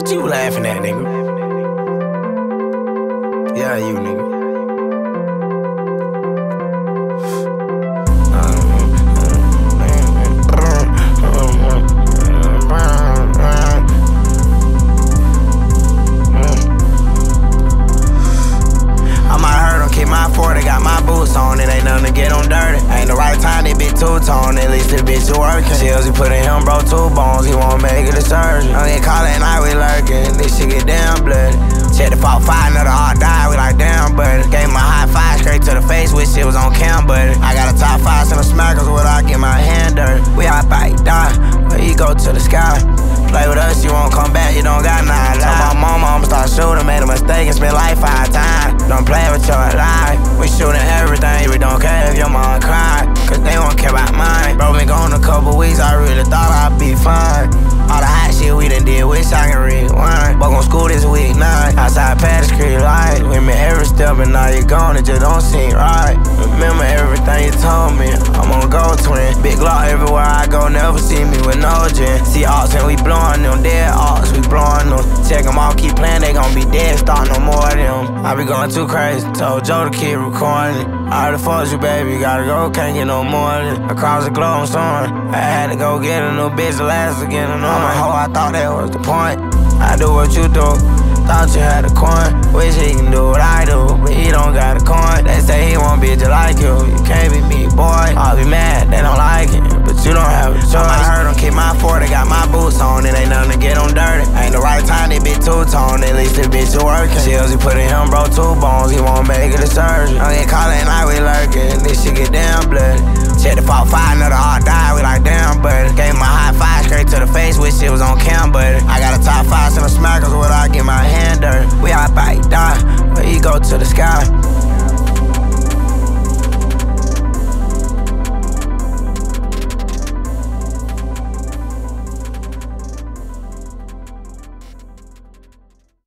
What you laughing at, nigga? Yeah, you, nigga. Got my boots on, it ain't nothing to get on dirty. Ain't the right time, they be two-tone, at least the bitch you working. Chills, he put in him, bro, 2 bones, he won't make it a surgeon. Don't get caught at night, we lurking, this shit get damn bloody. Check the fault 5, another hard die, we like damn buddy. Gave him a high 5 straight to the face, wish shit was on cam, buddy. I got a top 5 some smackers where I get my hand dirty. We hop out, die, but he go to the sky. Play with us, you won't come back, you don't got none. Tell my mama I'ma start shooting, made a mistake and spent like 5 times. Don't play with your life, we shooting everything, we don't care if your mom cry, cause they won't care about mine. Bro, been gone a couple weeks, I really thought I'd be fine. All the hot shit we done did, wish I can rewind. Walk on school this week, 9, outside Patty Street light. With me every step and now you're gone, it just don't seem right. Remember everything you told me, I'm on go twin. Big Glock everywhere I go, never see me with no gin. See ops and we blowing them, dead ops, we blowing them. Check them out, keep playing, they gon' be dead, start no more of them. I be going too crazy, told Joe to keep recording it. I already fucked you, baby, gotta go, can't get no more of it. Across the globe, I'm soaring, I had to go get a new bitch to last again. I'm a hoe, I thought that was the point. I do what you do, thought you had a coin. Wish he can do what I do, but he don't got a coin. They say he won't be just like you, you can't be me, boy. I'll be mad, they don't like it, but you don't have a choice. I heard him keep my 40, got my boots on, it ain't nothing to get on dirty. Ain't the right time, they be two-tone, at least the bitch you working. Chills, he put in him, bro, 2 bones, he won't make it a surgeon. Don't get caught at night, we lurking, this shit get damn bloody. Check the fault 5, another hard die, we like damn buddy. Gave him a